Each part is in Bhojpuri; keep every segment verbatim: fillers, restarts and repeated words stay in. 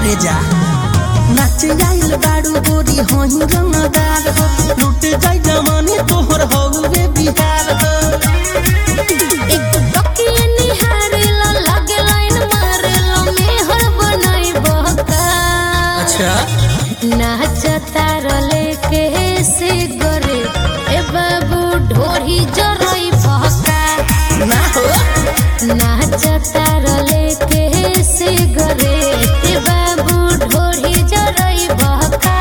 करे जा नाच जाइल बाड़ू गोरी होई रंगदार हो लूट जाई जवानी तोहर हौवे बिहार हो एक टकिए निहारेला लागे लाइन मारेला मेहर बनाई बहका। अच्छा नाच तारले के से गरे ए बाबू ढोरी जरई बहका ना हो नाच तारले के से गरे ए बाबू ढोरी जरई बहका।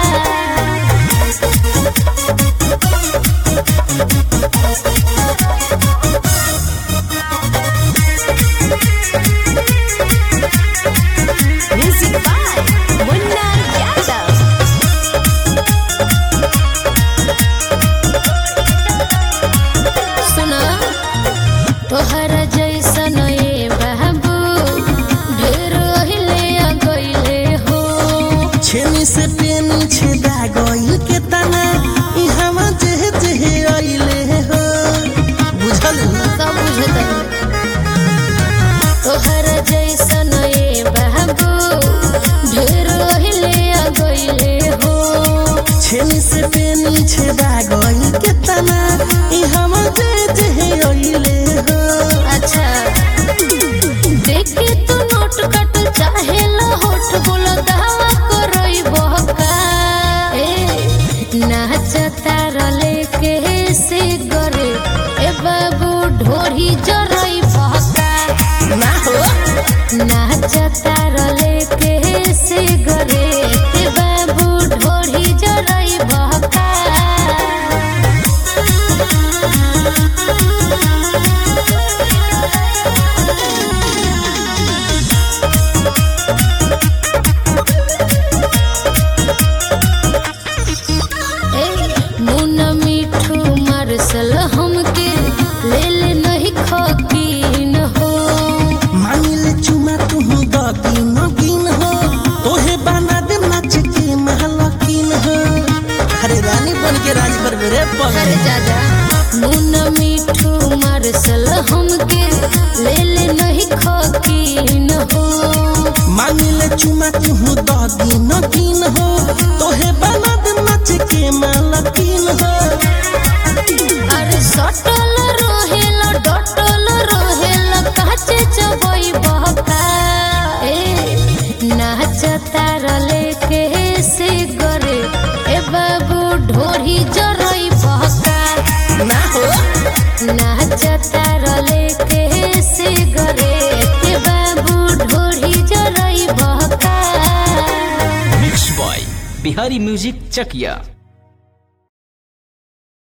Music by Munna Yadav. सुना तोहर जैसन ये बाबू ढेर हिले आ गइले हो छेनी से पेनी छेदा गइल के तना ई हम जेह जेह आइले हो बुझल सब बुझतन तोहर जैसन ये बाबू ढेर हिले आ गइले हो छेनी से पेनी छेदा गइल के तना ई हम जेह जेह आइले हो अच्छा देख के तू नोट कट चाहे होठ बोलो दावा करई बहका ए नाच तारले के से गरे ए बाबू ढोरी जरई बहका ना हो नाच तारले के से गरे ए बाबू ढोरी जरई बहका। मुन मिठू मारसल हमके ले ले नहीं खकीन हो मानिल चुमा तू दगिन गिन हो तोहे बना दे नाच के महलकिन हो अरे रानी बन के राज कर मेरे अरे पगले जाजा मुन मिठू मारसल हमके ले ले नहीं खकीन हो मानिल चुमा तू दगिन गिन हो तोहे बना दे नाच के महलकिन हो अरे सटल रहेला डटल रहेला काचे चबई बहका ए नाच तारले के से गरे ए बाबू ढोरी जरई बहका ना हो नाच तारले के से गरे ए बाबू ढोरी जरई बहका। मिक्स बॉय बिहारी म्यूजिक चकिया।